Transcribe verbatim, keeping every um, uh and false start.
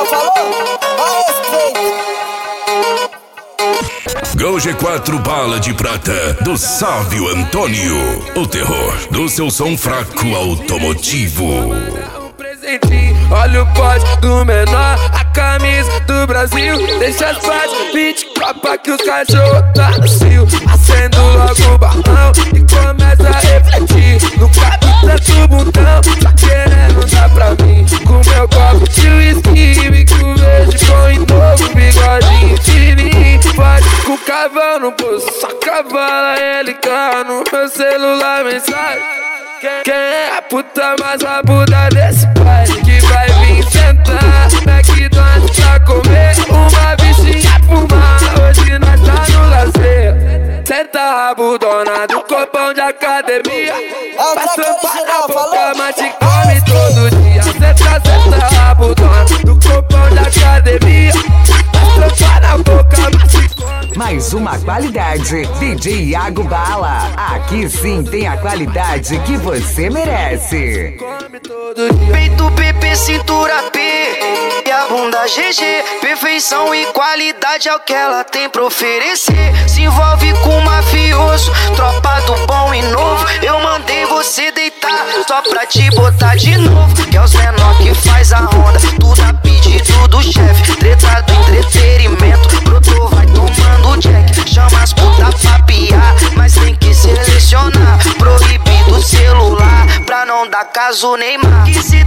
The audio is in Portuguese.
Não, falou? Mais respeito. Gol G quatro Bala de Prata, do Sávio Antônio. O terror do seu som fraco automotivo. Olha o pote do menor, a camisa do Brasil. Deixa as partes, vinte copa que os cachorros tá no cio. Acendo logo o balão e começa a refletir. No cabe tanto botão, tá querendo dar pra mim. Com meu copo de whisky, bico verde com novo bigodinho fininho. Pode com cavalo no bolso, só cavala ele cá no meu celular mensagem. Quem é a puta mais rabuda desse baile que vai vir sentar McDonald's pra comer uma bichinha fumar? Hoje nós tá no lazer. Senta rabudona do copão de academia. Faz trampa na boca, mas te come todo dia. Senta, senta rabudona do copão de academia. Faz trampa na boca, mas te come. Mais uma qualidade, D J Iago Bala. Aqui sim tem a qualidade que você merece. Peito P P, cintura P e a bunda G G. Perfeição e qualidade é o que ela tem pra oferecer. Se envolve com mafioso, tropa do bom e novo. Eu mandei você deitar só pra te botar de novo. Que é os menor que faz a onda, tudo a pedido do chefe. Treta do entretenimento, brotou vai tomando jack. Chama as puta pra piar, mas tem que selecionar. Proibido o celular pra não dar caso Neymar. Que se